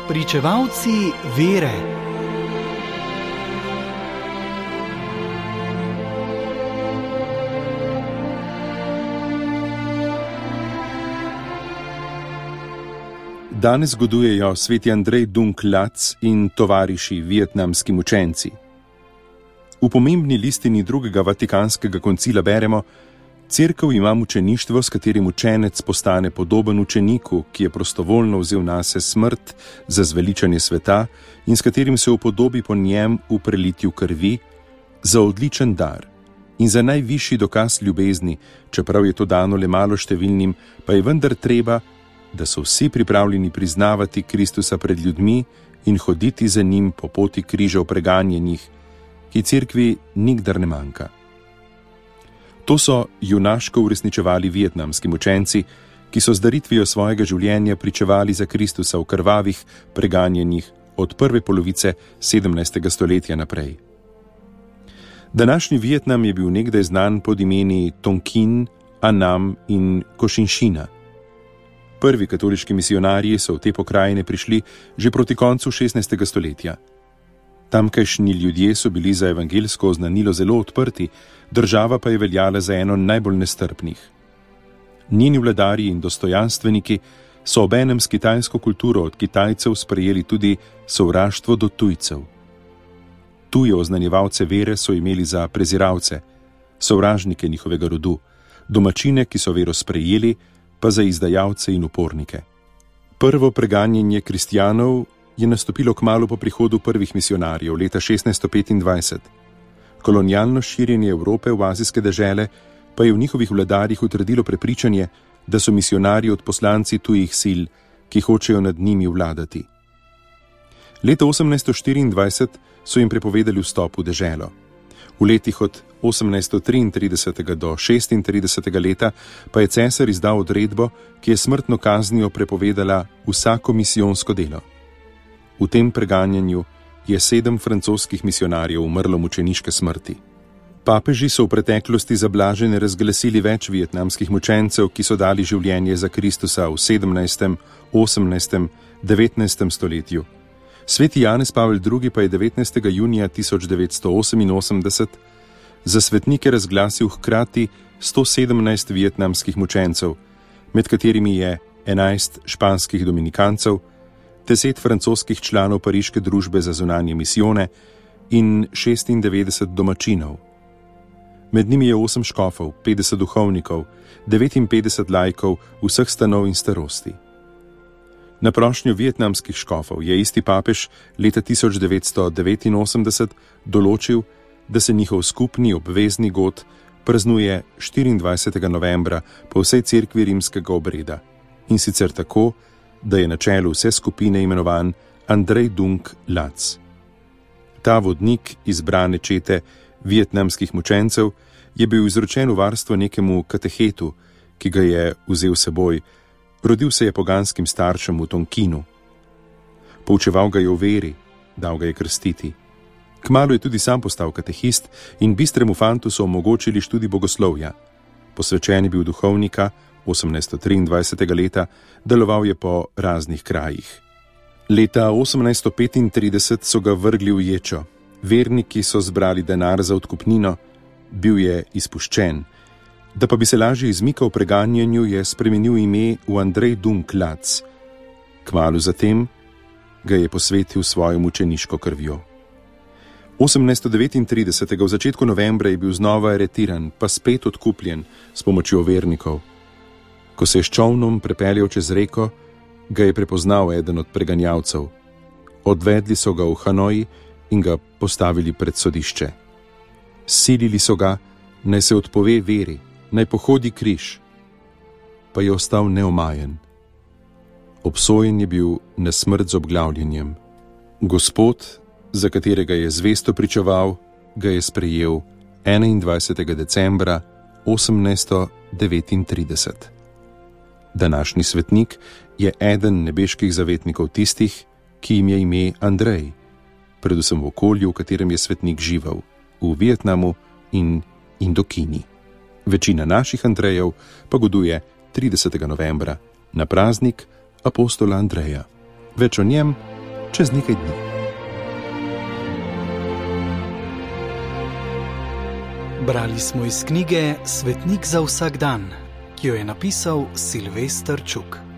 Pričevalci vere. Danes zgodujejo sveti Andrej Dung Lac in tovariši vietnamski mučenci. V pomembni listini drugega vatikanskega koncila beremo: Cerkev ima mučeništvo, s katerim učenec postane podoben učeniku, ki je prostovoljno vzel nase smrt za zveličanje sveta in s katerim se upodobi po njem v prelitju krvi, za odličen dar in za najvišji dokaz ljubezni, čeprav je to dano le malo številnim, pa je vendar treba, da so vsi pripravljeni priznavati Kristusa pred ljudmi in hoditi za njim po poti križev preganjenih, ki cerkvi nikdar ne manjka. To so junaško uresničevali vietnamski mučenci, ki so z daritvijo svojega življenja pričevali za Kristusa v krvavih preganjenih od prve polovice 17. stoletja naprej. Današnji Vietnam je bil nekdaj znan pod imeni Tonkin, Annam in Cochinchina. Prvi katoliški misijonarji so v te pokrajine prišli že proti koncu 16. stoletja. Tamkajšnji ljudje so bili za evangeljsko oznanilo zelo odprti, država pa je veljala za eno najbolj nestrpnih. Njeni vladarji in dostojanstveniki so obenem s kitajsko kulturo od Kitajcev sprejeli tudi sovraštvo do tujcev. Tuje oznanjevalce vere so imeli za preziralce, sovražnike njihovega rodu, domačine, ki so vero sprejeli, pa za izdajalce in upornike. Prvo preganjanje kristjanov je nastopilo kmalu po prihodu prvih misionarjev leta 1625. Kolonialno širjenje Evrope v azijske dežele pa je v njihovih vladarjih utrdilo prepričanje, da so misionarji odposlanci tujih sil, ki hočejo nad njimi vladati. Leta 1824 so jim prepovedali vstop v deželo. V letih od 1833 do 36. leta pa je cesar izdal odredbo, ki je smrtno kaznijo prepovedala vsako misijonsko delo. V tem preganjanju je 7 francoskih misionarjev umrlo mučeniške smrti. Papeži so v preteklosti za blaženje razglasili več vietnamskih mučencev, ki so dali življenje za Kristusa v 17., 18., 19. stoletju. Sveti Janez Pavel II. Pa je 19. junija 1988 za svetnike razglasil hkrati 117 vietnamskih mučencev, med katerimi je 11 španskih dominikancev, 10 francoskih članov Pariške družbe za zunanje misijone in 96 domačinov. Med njimi je 8 škofov, 50 duhovnikov, 59 laikov vseh stanov in starosti. Na prošnjo vietnamskih škofov je isti papež leta 1989 določil, da se njihov skupni obvezni god praznuje 24. novembra po vsej cerkvi rimskega obreda, in sicer tako, da je na čelu vse skupine imenovan Andrej Dung Lac. Ta vodnik izbrane čete vietnamskih mučencev je bil izročen v varstvo nekemu katehetu, ki ga je vzel seboj. Rodil se je poganskim staršem v Tonkinu. Poučeval ga je v veri, dal ga je krstiti. Kmalu je tudi sam postal katehist in bistremu fantu so omogočili študij bogoslovja. Posvečen je bil duhovnika, 1823. leta, deloval je po raznih krajih. Leta 1835 so ga vrgli v ječo. Verniki so zbrali denar za odkupnino, bil je izpuščen. Da pa bi se lažje izmikal preganjanju, je spremenil ime v Andrej Dung Lac. Kmalu zatem ga je posvetil svojo mučeniško krvjo. 1839. v začetku novembra je bil znova aretiran, pa spet odkupljen s pomočjo vernikov. Ko se je s čolnom prepeljal čez reko, ga je prepoznal eden od preganjavcev. Odvedli so ga v Hanoji in ga postavili pred sodišče. Silili so ga, naj se odpove veri, naj pohodi križ, pa je ostal neomajen. Obsojen je bil na smrt z obglavljenjem. Gospod, za katerega je zvesto pričeval, ga je sprejel 21. decembra 1839. Današnji svetnik je eden nebeških zavetnikov tistih, ki jim je ime Andrej, predvsem v okolju, v katerem je svetnik živel, v Vietnamu in Indokini. Večina naših Andrejev pa goduje 30. novembra na praznik apostola Andreja. Več o njem čez nekaj dni. Brali smo iz knjige Svetnik za vsak dan, ki jo je napisal Silvester Čuk.